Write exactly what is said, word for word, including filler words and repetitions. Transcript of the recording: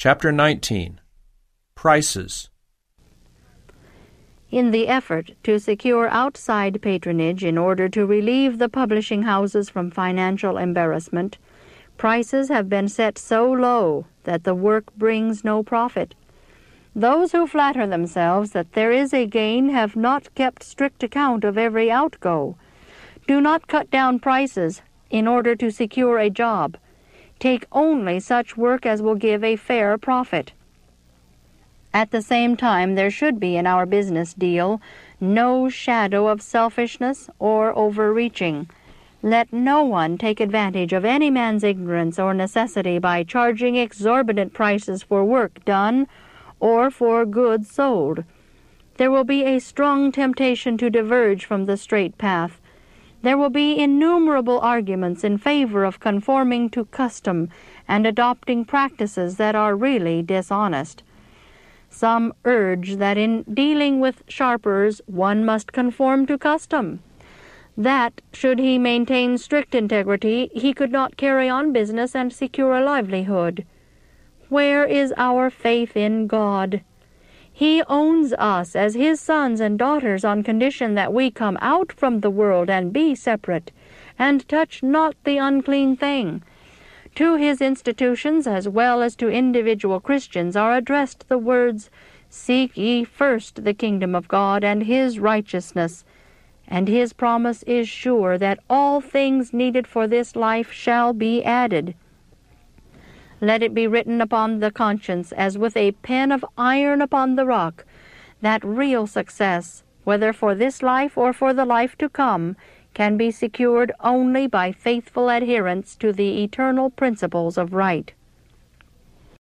Chapter nineteen. Prices. In the effort to secure outside patronage in order to relieve the publishing houses from financial embarrassment, prices have been set so low that the work brings no profit. Those who flatter themselves that there is a gain have not kept strict account of every outgo. Do not cut down prices in order to secure a job. Take only such work as will give a fair profit. At the same time, there should be in our business deal no shadow of selfishness or overreaching. Let no one take advantage of any man's ignorance or necessity by charging exorbitant prices for work done or for goods sold. There will be a strong temptation to diverge from the straight path. There will be innumerable arguments in favor of conforming to custom and adopting practices that are really dishonest. Some urge that in dealing with sharpers one must conform to custom, that, should he maintain strict integrity, he could not carry on business and secure a livelihood. Where is our faith in God? He owns us as his sons and daughters on condition that we come out from the world and be separate, and touch not the unclean thing. To his institutions as well as to individual Christians are addressed the words, "Seek ye first the kingdom of God and his righteousness," and his promise is sure that all things needed for this life shall be added. Let it be written upon the conscience as with a pen of iron upon the rock, that real success, whether for this life or for the life to come, can be secured only by faithful adherence to the eternal principles of right.